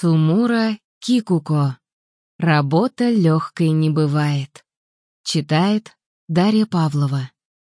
Цумура Кикуко. Работа легкой не бывает. Читает Дарья Павлова.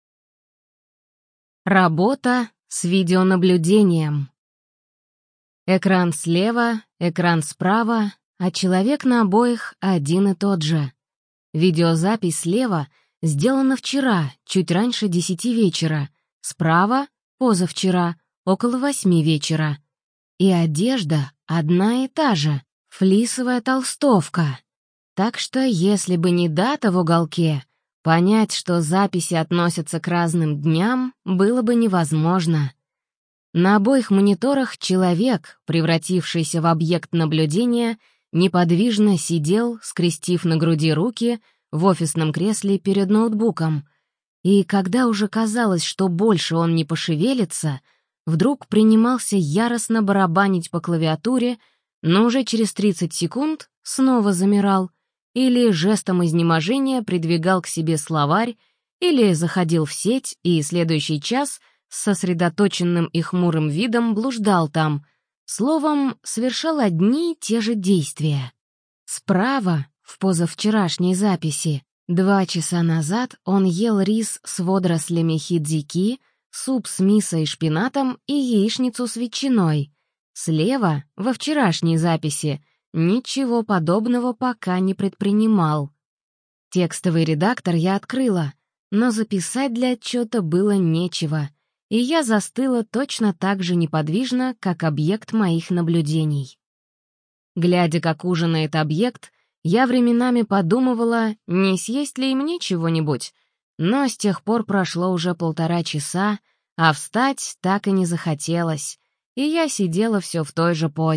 Работа с видеонаблюдением. Экран слева, экран справа, а человек на обоих один и тот же. Видеозапись слева сделана вчера, чуть раньше 10 вечера, справа — позавчера, около 8 вечера. И одежда одна и та же, флисовая толстовка. Так что, если бы не дата в уголке, понять, что записи относятся к разным дням, было бы невозможно. На обоих мониторах человек, превратившийся в объект наблюдения, неподвижно сидел, скрестив на груди руки, в офисном кресле перед ноутбуком. И когда уже казалось, что больше он не пошевелится, вдруг принимался яростно барабанить по клавиатуре, но уже через 30 секунд снова замирал, или жестом изнеможения придвигал к себе словарь, или заходил в сеть и следующий час с сосредоточенным и хмурым видом блуждал там, словом, совершал одни и те же действия. Справа, в позавчерашней записи, 2 часа назад он ел рис с водорослями хидзики, суп с мисо и шпинатом и яичницу с ветчиной. Слева, во вчерашней записи, ничего подобного пока не предпринимал. Текстовый редактор я открыла, но записать для отчета было нечего, и я застыла точно так же неподвижно, как объект моих наблюдений. Глядя, как ужинает объект, я временами подумывала, не съесть ли и мне чего-нибудь, но с тех пор прошло уже 1,5 часа, а встать так и не захотелось, и я сидела все в той же позе.